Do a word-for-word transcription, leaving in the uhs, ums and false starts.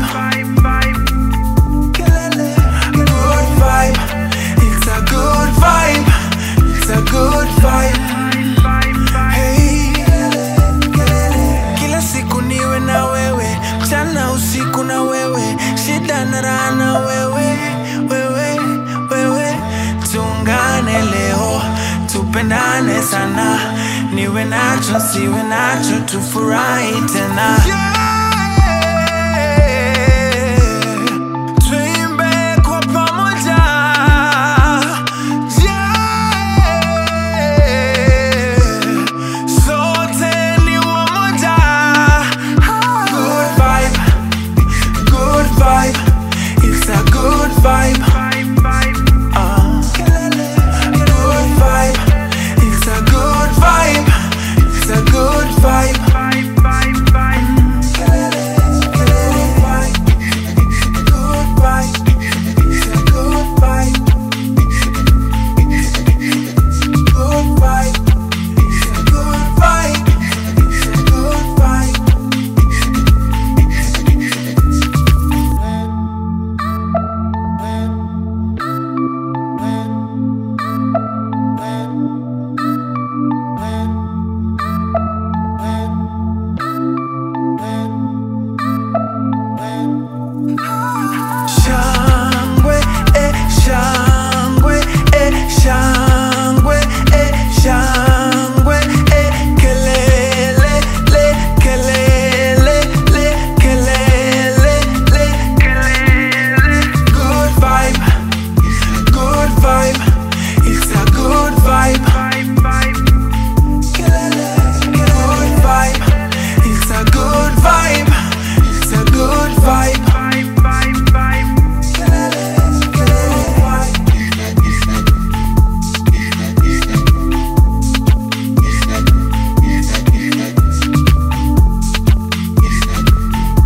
Good vibe. It's a good vibe. It's a good vibe. Hey. Kila siku niwe na wewe, mchana usiku na wewe, shida na raha na wewe, wewe, wewe. Tuungane leo, tupendane sana, niwe nacho siwe nacho, tufurahi tena.